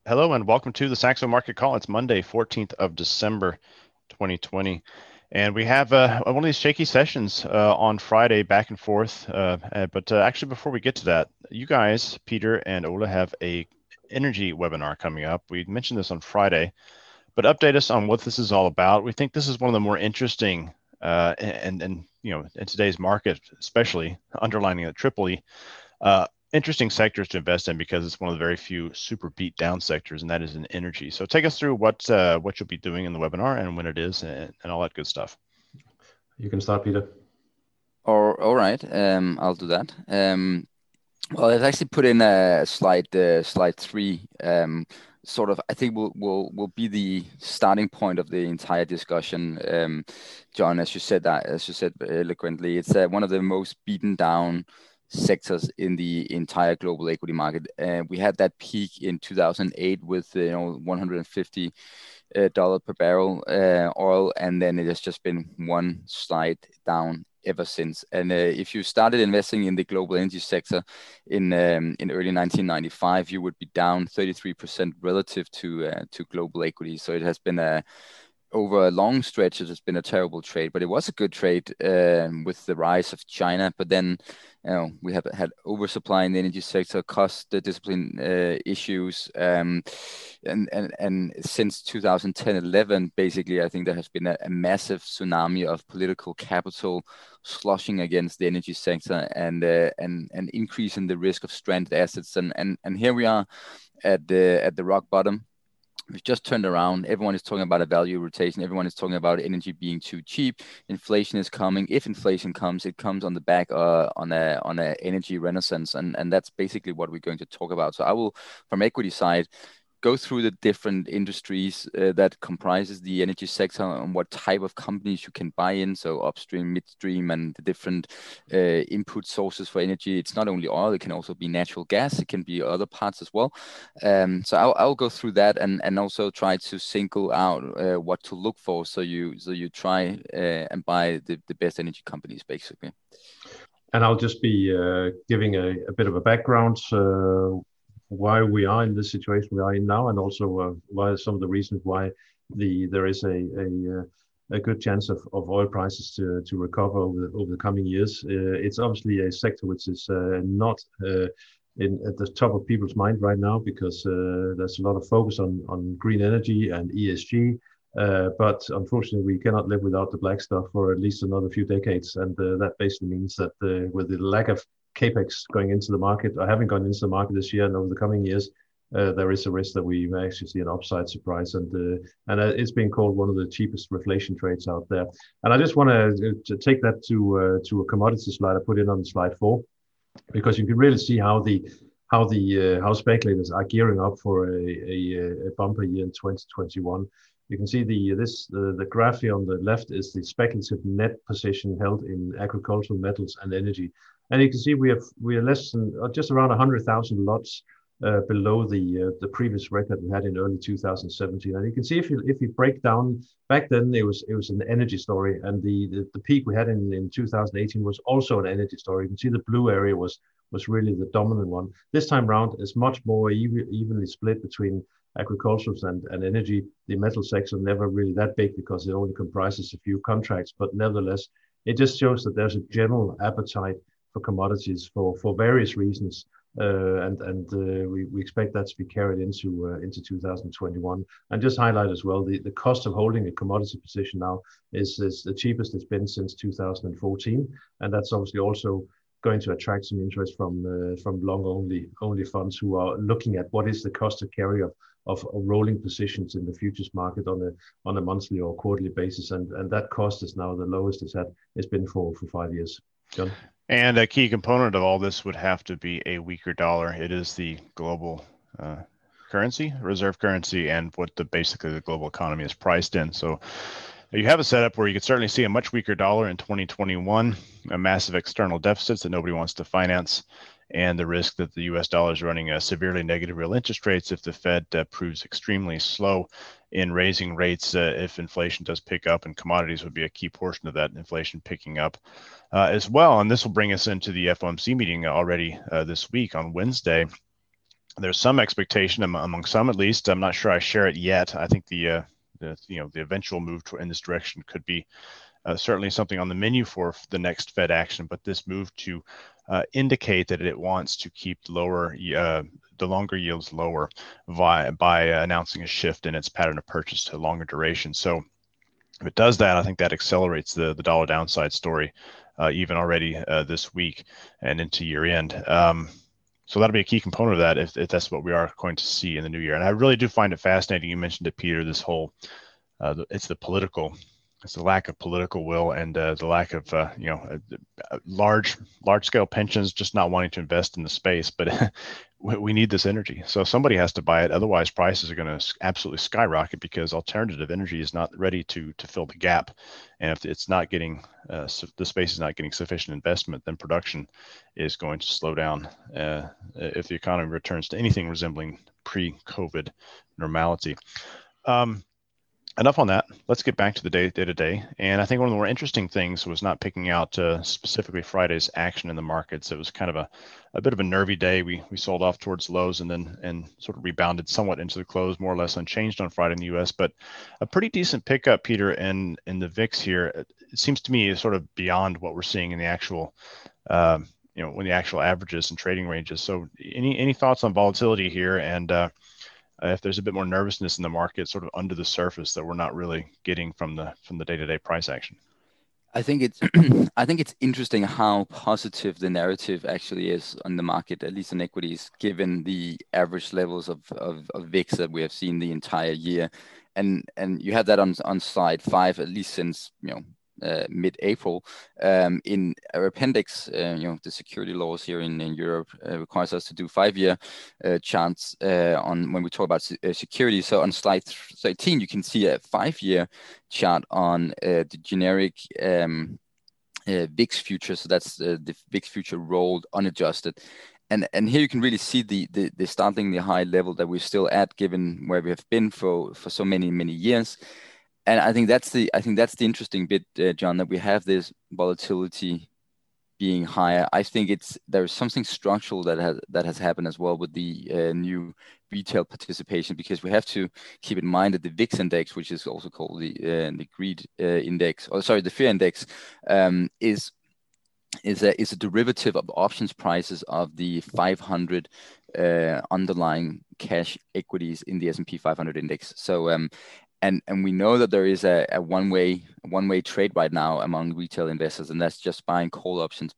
Hello and welcome to the Saxo Market Call. It's Monday, 14th of December, 2020. And we have one of these shaky sessions on Friday back and forth. But actually, before we get to that, you guys, Peter and Ola, have a energy webinar coming up. We mentioned this on Friday, but update us on what this is all about. We think this is one of the more interesting and in today's market, especially underlining the triple E, interesting sectors to invest in because it's one of the very few super beat down sectors, and that is in energy. So take us through what you'll be doing in the webinar and when it is and all that good stuff. You can start, Peter. All right, I'll do that. Well, I've actually put in a slide 3. Sort of, I think will be the starting point of the entire discussion. John, as you said eloquently, it's one of the most beaten down sectors in the entire global equity market. We had that peak in 2008 with $150 per barrel oil, and then it has just been one slide down ever since. And if you started investing in the global energy sector in early 1995, you would be down 33% relative to global equity. So it has been over a long stretch, it has been a terrible trade, but it was a good trade with the rise of China. But then we have had oversupply in the energy sector, cost discipline issues, and since 2010-11, basically, I think there has been a massive tsunami of political capital sloshing against the energy sector and an increase in the risk of stranded assets. And here we are at the rock bottom. We've just turned around. Everyone is talking about a value rotation. Everyone is talking about energy being too cheap. Inflation is coming. If inflation comes, it comes on the back on a energy renaissance, and that's basically what we're going to talk about. So I will, from equity side, go through the different industries that comprises the energy sector and what type of companies you can buy in. So upstream, midstream, and the different input sources for energy. It's not only oil; it can also be natural gas. It can be other parts as well. So I'll go through that and also try to single out what to look for. So you try and buy the best energy companies, basically. And I'll just be giving a bit of a background. Why we are in this situation we are in now, and also why some of the reasons why there is a good chance of oil prices to recover over the coming years. It's obviously a sector which is not at the top of people's mind right now because there's a lot of focus on green energy and ESG. But unfortunately, we cannot live without the black stuff for at least another few decades, and that basically means that with the lack of capex going into the market, or having gone into the market this year and over the coming years, there is a risk that we may actually see an upside surprise, and it's being called one of the cheapest reflation trades out there. And I just want to take that to a commodity slide I put in on slide 4, because you can really see how speculators are gearing up for a bumper year in 2021. You can see the graph here on the left is the speculative net position held in agricultural metals and energy. And you can see we are less than just around 100,000 lots below the previous record we had in early 2017. And you can see if you break down, back then it was an energy story, and the peak we had in 2018 was also an energy story. You can see the blue area was really the dominant one. This time round is much more evenly split between agriculturals and energy. The metal sector never really that big because it only comprises a few contracts, but nevertheless, it just shows that there's a general appetite for commodities for various reasons, and we expect that to be carried into 2021. And just highlight as well, the cost of holding a commodity position now is the cheapest it's been since 2014, and that's obviously also going to attract some interest from long only funds who are looking at what is the cost of carry of rolling positions in the futures market on a monthly or quarterly basis, and that cost is now the lowest it's been for 5 years. John? And a key component of all this would have to be a weaker dollar. It is the global currency, reserve currency, and what basically the global economy is priced in. So you have a setup where you could certainly see a much weaker dollar in 2021, a massive external deficits that nobody wants to finance, and the risk that the US dollar is running a severely negative real interest rates if the Fed proves extremely slow in raising rates if inflation does pick up, and commodities would be a key portion of that inflation picking up as well. And this will bring us into the FOMC meeting already this week on Wednesday. there's some expectation among some, at least. I'm not sure I share it yet. I think the eventual move in this direction could be certainly something on the menu for the next Fed action, but this move to indicate that it wants to keep the longer yields lower by announcing a shift in its pattern of purchase to longer duration. So if it does that, I think that accelerates the dollar downside story even already this week and into year end. So that'll be a key component of that if that's what we are going to see in the new year. And I really do find it fascinating. You mentioned it, Peter, this whole, it's the lack of political will and the lack of large scale pensions just not wanting to invest in the space. But we need this energy, so somebody has to buy it. Otherwise, prices are going to absolutely skyrocket because alternative energy is not ready to fill the gap. And if it's not getting the space is not getting sufficient investment, then production is going to slow down if the economy returns to anything resembling pre-COVID normality. Enough on that. Let's get back to the day-to-day. And I think one of the more interesting things was not picking out specifically Friday's action in the markets. It was kind of a bit of a nervy day. We sold off towards lows and sort of rebounded somewhat into the close, more or less unchanged on Friday in the U.S. But a pretty decent pickup, Peter, in the VIX here. It seems to me is sort of beyond what we're seeing in the actual, when the actual averages and trading ranges. So any thoughts on volatility here and if there's a bit more nervousness in the market sort of under the surface that we're not really getting from the day-to-day price action? I think it's I think it's interesting how positive the narrative actually is on the market, at least in equities, given the average levels of VIX that we have seen the entire year. And you had that on slide 5, at least since mid-April. In our appendix, the security laws here in Europe requires us to do 5-year charts on when we talk about security. So on slide 13, you can see a 5-year chart on the generic VIX future. So that's the VIX future rolled unadjusted. And here you can really see the starting the high level that we're still at, given where we have been for so many years. And I think that's the interesting bit, John, that we have this volatility being higher. I think there's something structural that has happened as well with the new retail participation, because we have to keep in mind that the VIX index, which is also called the greed index, the fear index, is a derivative of options prices of the 500 underlying cash equities in the S&P 500 index. So and we know that there is a one-way trade right now among retail investors, and that's just buying call options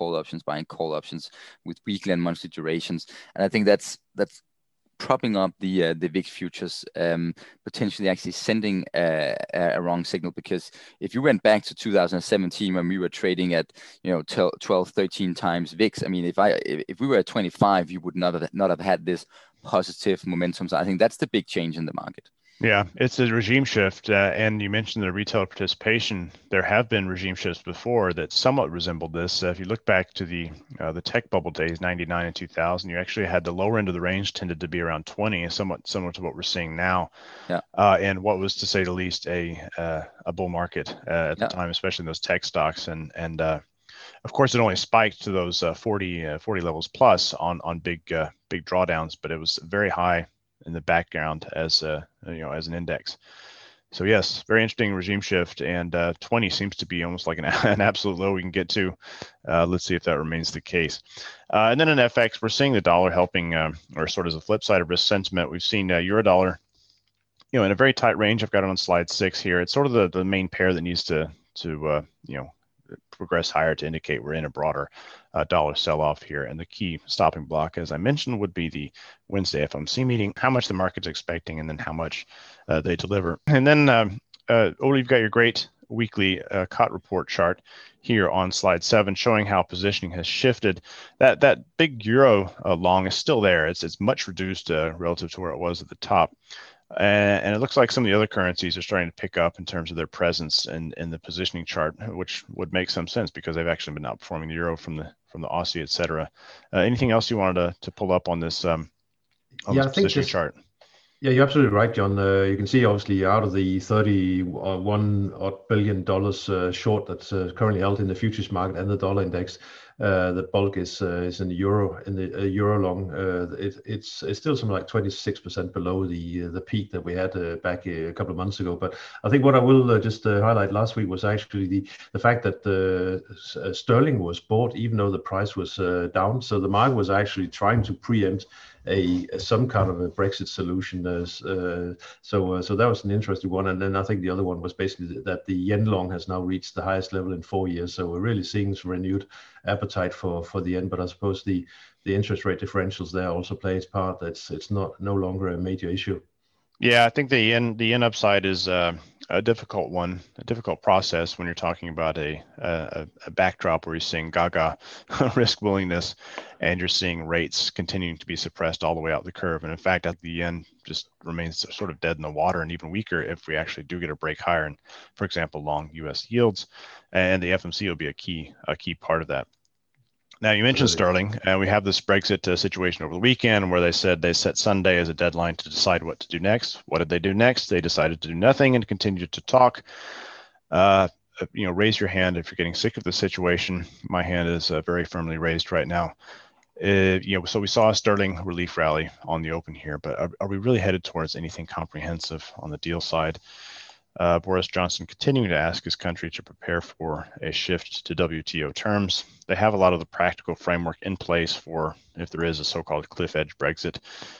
with weekly and monthly durations. And I think that's propping up the VIX futures, potentially actually sending a wrong signal. Because if you went back to 2017 when we were trading at 12, 13 times VIX, I mean, if we were at 25, you would not have had this positive momentum. So I think that's the big change in the market. Yeah, it's a regime shift. And you mentioned the retail participation. There have been regime shifts before that somewhat resembled this. If you look back to the tech bubble days, 99 and 2000, you actually had the lower end of the range tended to be around 20, somewhat similar to what we're seeing now. Yeah. And what was, to say the least, a bull market at the time, especially in those tech stocks. And of course, it only spiked to those 40 levels plus on big drawdowns, but it was very high in the background as an index. So yes, very interesting regime shift, and 20 seems to be almost like an absolute low we can get to. Let's see if that remains the case. And then in FX, we're seeing the dollar helping, or sort of as a flip side of risk sentiment. We've seen euro dollar, in a very tight range. I've got it on slide 6 here. It's sort of the main pair that needs to progress higher to indicate we're in a broader dollar sell-off here. And the key stopping block, as I mentioned, would be the Wednesday FOMC meeting, how much the market's expecting, and then how much they deliver. And then, Ole, you've got your great weekly COT report chart here on slide 7, showing how positioning has shifted. That big euro long is still there. It's much reduced relative to where it was at the top. And it looks like some of the other currencies are starting to pick up in terms of their presence in the positioning chart, which would make some sense because they've actually been outperforming the euro from the Aussie, et cetera. Anything else you wanted to pull up on this this positioning chart? Yeah, you're absolutely right, John. You can see obviously out of the $31 billion short that's currently held in the futures market and the dollar index, The bulk is in the euro, in the euro long. It's still something like 26% below the peak that we had back a couple of months ago. But I think what I will just highlight last week was actually the fact that sterling was bought even though the price was down. So the market was actually trying to preempt some kind of a Brexit solution. So that was an interesting one. And then I think the other one was basically that the yen long has now reached the highest level in 4 years. So we're really seeing some renewed appetite for the yen. But I suppose the interest rate differentials there also play its part. It's no longer a major issue. Yeah, I think the yen upside is a difficult one, a difficult process when you're talking about a backdrop where you're seeing gaga risk willingness, and you're seeing rates continuing to be suppressed all the way out the curve. And in fact, the yen just remains sort of dead in the water, and even weaker if we actually do get a break higher. And for example, long U.S. yields, and the FMC will be a key part of that. Now, you mentioned sterling, and we have this Brexit situation over the weekend where they said they set Sunday as a deadline to decide what to do next. What did they do next? They decided to do nothing and continue to talk. Raise your hand if you're getting sick of the situation. My hand is very firmly raised right now. So we saw a sterling relief rally on the open here, but are we really headed towards anything comprehensive on the deal side? Boris Johnson continuing to ask his country to prepare for a shift to WTO terms. They have a lot of the practical framework in place for if there is a so-called cliff edge Brexit,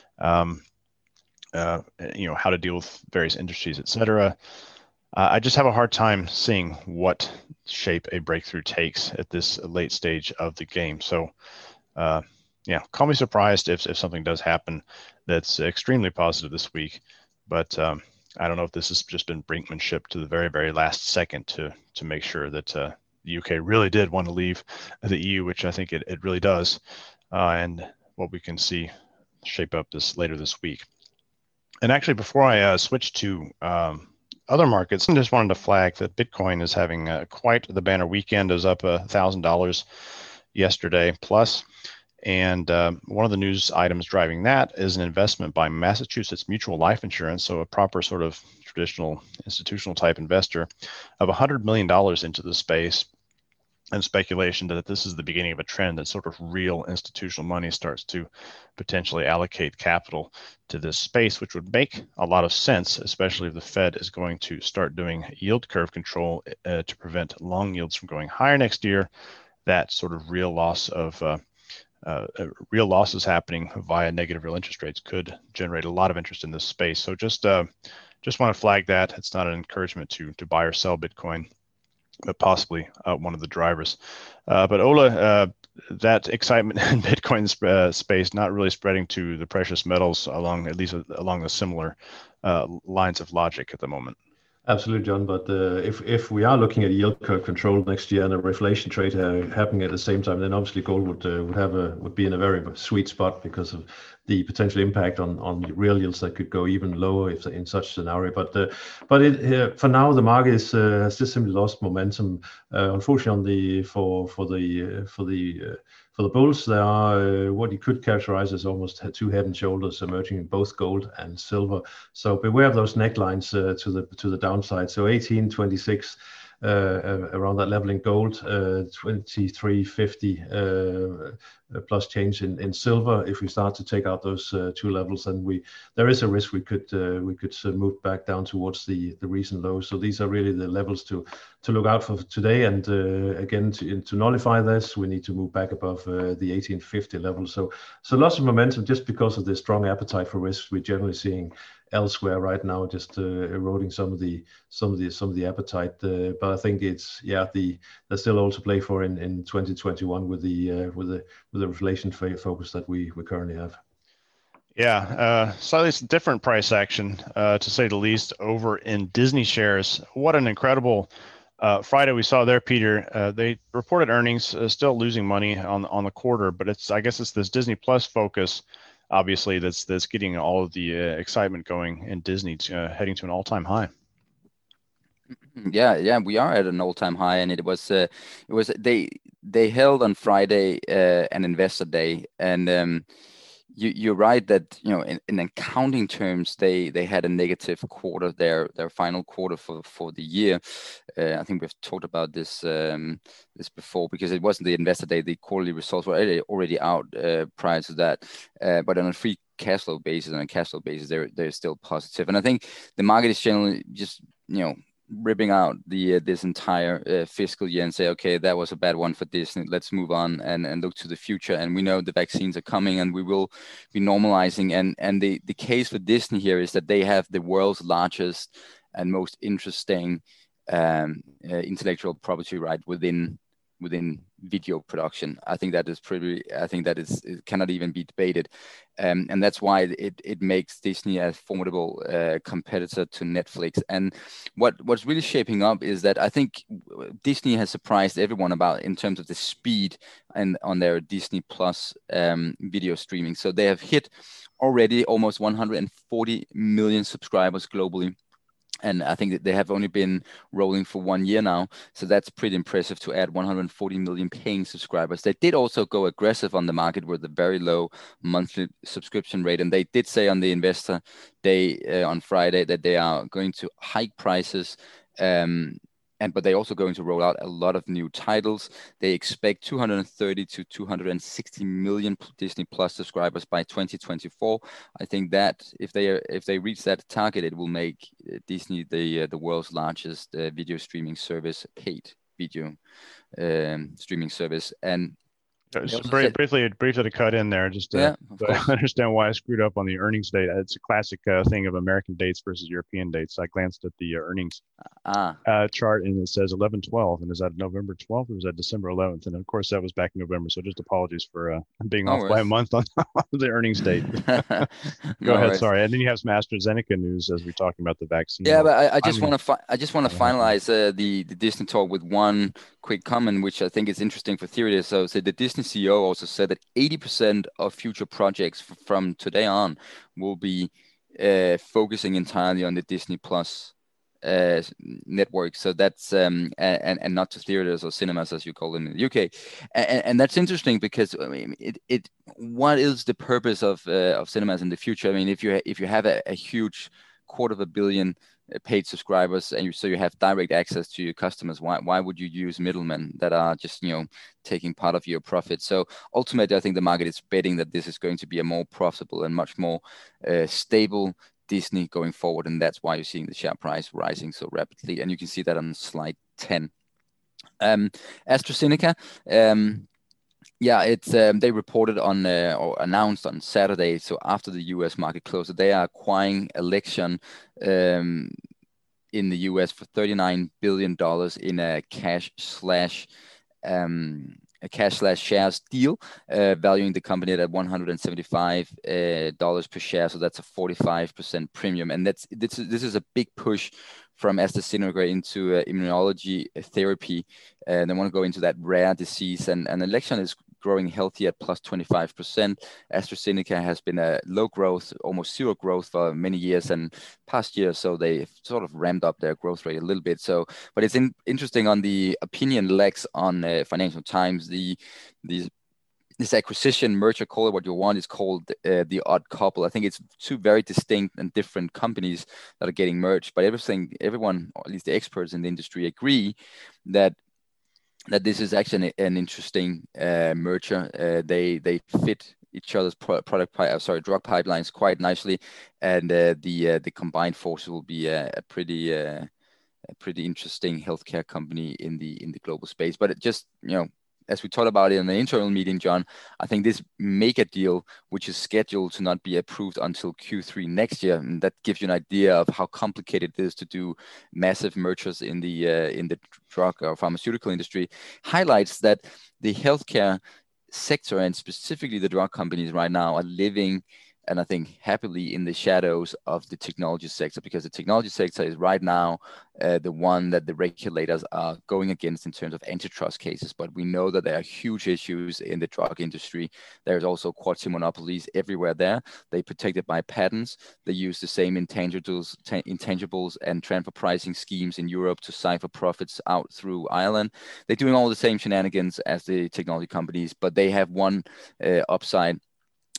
how to deal with various industries, etc. I just have a hard time seeing what shape a breakthrough takes at this late stage of the game. So, call me surprised if something does happen that's extremely positive this week, but I don't know if this has just been brinkmanship to the very, very last second to make sure that the UK really did want to leave the EU, which I think it really does, and what we can see shape up later this week. And actually, before I switch to other markets, I just wanted to flag that Bitcoin is having quite the banner weekend. It was up $1,000 yesterday plus. And one of the news items driving that is an investment by Massachusetts Mutual Life Insurance, so a proper sort of traditional institutional type investor, of $100 million into the space, and speculation that this is the beginning of a trend that sort of real institutional money starts to potentially allocate capital to this space, which would make a lot of sense, especially if the Fed is going to start doing yield curve control to prevent long yields from going higher next year. That sort of real losses happening via negative real interest rates could generate a lot of interest in this space. So just want to flag that. It's not an encouragement to buy or sell Bitcoin, but possibly one of the drivers. But Ola, that excitement in Bitcoin space not really spreading to the precious metals along the similar lines of logic at the moment. Absolutely, John. But if we are looking at yield curve control next year and a reflation trade happening at the same time, then obviously gold would be in a very sweet spot because of the potential impact on real yields that could go even lower if in such scenario. But for now, the market has just simply lost momentum. Unfortunately, for the bulls, there are what you could characterize as almost two head and shoulders emerging in both gold and silver. So beware of those necklines to the downside. So 1826 around that level in gold, 2350 plus change in silver. If we start to take out those two levels, then there is a risk we could move back down towards the recent lows. So these are really the levels to look out for today. And again, to nullify this, we need to move back above the 1850 level. So lots of momentum just because of the strong appetite for risk we're generally seeing elsewhere right now, just eroding some of the appetite. But I think there's still all to play for in 2021 with the reflation focus that we currently have. Yeah, slightly different price action, to say the least, over in Disney shares. What an incredible Friday we saw there, Peter. They reported earnings, still losing money on the quarter, but I guess it's this Disney Plus focus, obviously, that's getting all of the excitement going in Disney, heading to an all-time high. Yeah, we are at an all-time high, and it was they held on Friday an investor day, and you're right that in accounting terms they had a negative quarter, their final quarter for the year. I think we've talked about this before, because it wasn't the investor day. The quarterly results were already out prior to that, but on a free cash flow basis and a cash flow basis, they're still positive. And I think the market is generally just ripping out this entire fiscal year and say, okay, that was a bad one for Disney. Let's move on and look to the future. And we know the vaccines are coming, and we will be normalizing. And the case for Disney here is that they have the world's largest and most interesting intellectual property right within video production. I think that is it cannot even be debated, and that's why it makes Disney a formidable competitor to Netflix. And what's really shaping up is that I think Disney has surprised everyone about in terms of the speed and on their Disney Plus video streaming. So they have hit already almost 140 million subscribers globally. And I think that they have only been rolling for 1 year now. So that's pretty impressive to add 140 million paying subscribers. They did also go aggressive on the market with a very low monthly subscription rate. And they did say on the investor day on Friday that they are going to hike prices. But they're also going to roll out a lot of new titles. They expect 230 to 260 million Disney Plus subscribers by 2024. I think that if they reach that target, it will make Disney the world's largest video streaming service, paid video streaming service. And just briefly to cut in there, just to understand why I screwed up on the earnings date. It's a classic thing of American dates versus European dates. I glanced at the earnings chart, and it says 11/12, and is that November 12th or was that December 11th? And of course, that was back in November. So just apologies for being off by a month on the earnings date. Go ahead, sorry. And then you have some AstraZeneca news as we're talking about the vaccine. Yeah, but I just want to finalize the Disney talk with one quick comment, which I think is interesting for theory. So the Disney CEO also said that 80% of future projects from today on will be focusing entirely on the Disney Plus network. So that's and not to theaters or cinemas as you call them in the UK. And that's interesting because I mean, what is the purpose of cinemas in the future? I mean, if you have a huge 250 million paid subscribers, and so you have direct access to your customers, why would you use middlemen that are just taking part of your profit? So ultimately, I think the market is betting that this is going to be a more profitable and much more stable Disney going forward, and that's why you're seeing the share price rising so rapidly. And you can see that on slide 10. AstraZeneca. It's they reported on or announced on Saturday, so after the U.S. market closed, that they are acquiring Alexion in the U.S. for $39 billion in a cash/shares deal, valuing the company at $175 per share. So that's a 45% premium, and this is a big push from AstraZeneca into immunology therapy, and they want to go into that rare disease. And Alexion is growing healthy at plus 25%. AstraZeneca has been a low growth, almost zero growth for many years, and past years, so they sort of ramped up their growth rate a little bit. So, but it's interesting on the opinion lex on Financial Times, this acquisition merger, call it what you want, is called the odd couple. I think it's two very distinct and different companies that are getting merged, but everyone, or at least the experts in the industry, agree that this is actually an interesting merger. They fit each other's drug pipelines quite nicely, and the combined force will be a pretty interesting healthcare company in the global space. But it just as we talked about it in the internal meeting, John, I think this mega deal, which is scheduled to not be approved until Q3 next year, and that gives you an idea of how complicated it is to do massive mergers in the drug or pharmaceutical industry, highlights that the healthcare sector and specifically the drug companies right now are living, and I think happily, in the shadows of the technology sector, because the technology sector is right now the one that the regulators are going against in terms of antitrust cases. But we know that there are huge issues in the drug industry. There's also quasi-monopolies everywhere there. They're protected by patents. They use the same intangibles and transfer pricing schemes in Europe to siphon profits out through Ireland. They're doing all the same shenanigans as the technology companies, but they have one upside,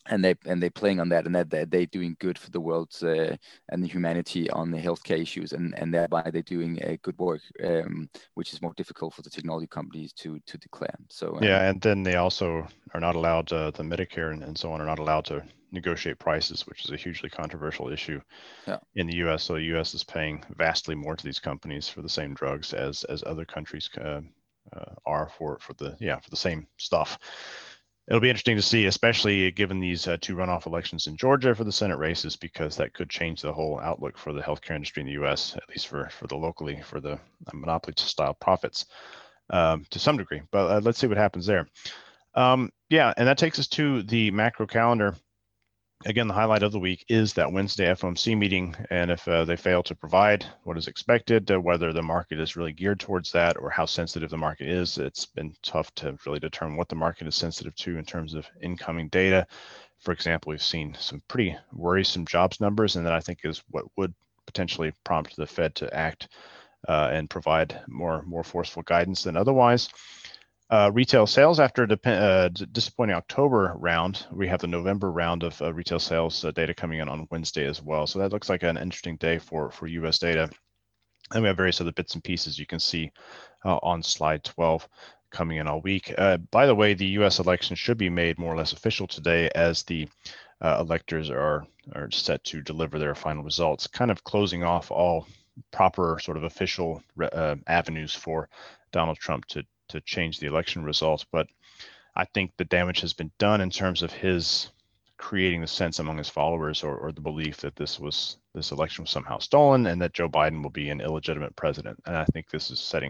and they're playing on that, and that they're doing good for the world and the humanity on the healthcare issues, and thereby they're doing good work, which is more difficult for the technology companies to declare. So yeah, and then they also are not allowed the Medicare and so on are not allowed to negotiate prices, which is a hugely controversial issue in the U.S. So the U.S. is paying vastly more to these companies for the same drugs as other countries are for the same stuff. It'll be interesting to see, especially given these two runoff elections in Georgia for the Senate races, because that could change the whole outlook for the healthcare industry in the U.S., at least for the monopoly style profits to some degree. But let's see what happens there. Yeah, and that takes us to the macro calendar. Again, the highlight of the week is that Wednesday FOMC meeting, and if they fail to provide what is expected, whether the market is really geared towards that or how sensitive the market is, it's been tough to really determine what the market is sensitive to in terms of incoming data. For example, we've seen some pretty worrisome jobs numbers, and that I think is what would potentially prompt the Fed to act and provide more forceful guidance than otherwise. Retail sales after a disappointing October round, we have the November round of retail sales data coming in on Wednesday as well. So that looks like an interesting day for U.S. data. And we have various other bits and pieces you can see on slide 12 coming in all week. By the way, the U.S. election should be made more or less official today as the electors are set to deliver their final results, kind of closing off all proper sort of official avenues for Donald Trump to change the election results. But I think the damage has been done in terms of his creating the sense among his followers or the belief that this election was somehow stolen and that Joe Biden will be an illegitimate president. And I think this is setting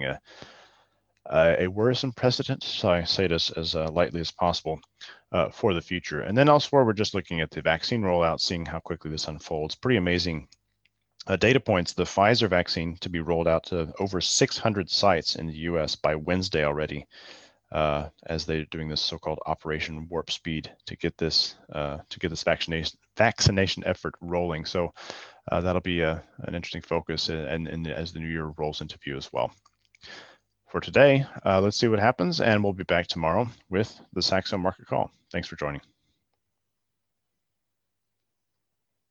a worrisome precedent, so I say this as lightly as possible, for the future. And then elsewhere, we're just looking at the vaccine rollout, seeing how quickly this unfolds. Pretty amazing data points. The Pfizer vaccine to be rolled out to over 600 sites in the U.S. by Wednesday already, as they're doing this so-called Operation Warp Speed to get this vaccination effort rolling. So that'll be an interesting focus, and as the new year rolls into view as well. For today, let's see what happens, and we'll be back tomorrow with the Saxo Market Call. Thanks for joining.